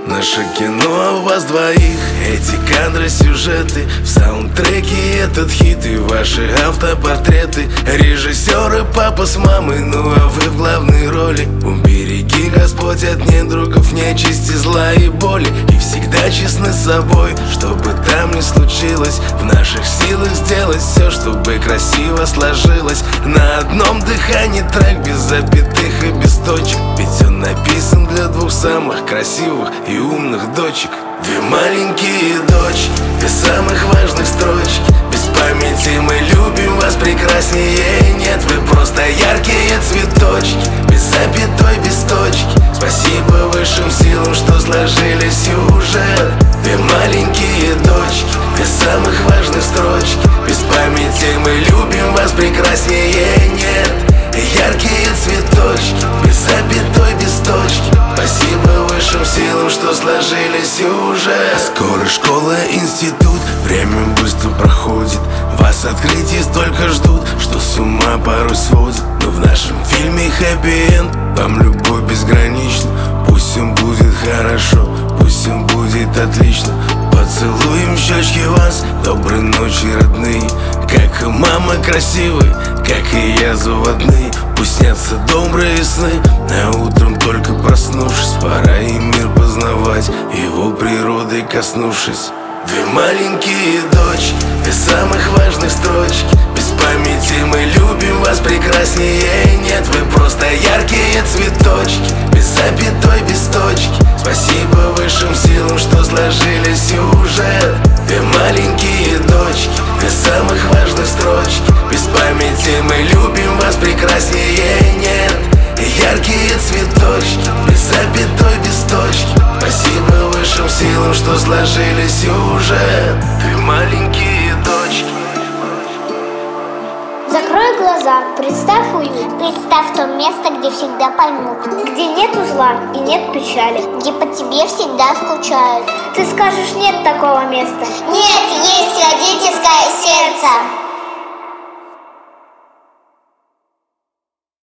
Наше кино о вас двоих, эти кадры, сюжеты, в саундтреке этот хит и ваши автопортреты. Режиссеры, папа с мамой, ну а вы в главной роли. Убереги, Господь, от недругов, нечисти, зла и боли. И всегда честны с собой, чтобы там не случилось. В наших силах сделать все, чтобы красиво сложилось. На одном дыхании трек без запятых и без точек. Ведь он написан для двух самых красивых и умных дочек. Две маленькие дочки, две самых важных строчки. Без памяти мы любим вас, прекраснее нет. Вы просто яркие цветочки, без запятой, без точки. Спасибо высшим силам, что сложили сюжет. Две маленькие дочки, две самых важных строчки. Без памяти мы любим вас, прекраснее нет. Яркие цветочки, без запятой, без точки. Спасибо высшим силам, что сложили сюжет. Скоро школа, институт, время быстро проходит. Вас открытий столько ждут, что с ума порой сводит. Но в нашем фильме хэппи-энд, вам любовь безгранична. Пусть им будет хорошо, пусть им будет отлично. Поцелуем щечки вас, доброй ночи, родные. Как и мама красивые, как и я заводные. Пусть снятся добрые сны, а утром только проснувшись, пора и мир познавать, его природой коснувшись. Две маленькие дочки, две самых важных строчки. Без памяти мы любим вас, прекраснее нет. Вы просто яркие цветочки, без запятой, без точки. Спасибо высшим силам, что сложили сюжет. Две маленькие дочки, две самых важных строчки. Без памяти мы любим вас, прекраснее нет. Яркие цветочки, без запятой, без точки. Спасибо высшим силам, что сложили сюжет. Две маленькие дочки. Закрой глаза, представь уют. Представь то место, где всегда поймут, где нет зла и нет печали, где по тебе всегда скучают. Ты скажешь, нет такого места. Нет, есть родительское сердце.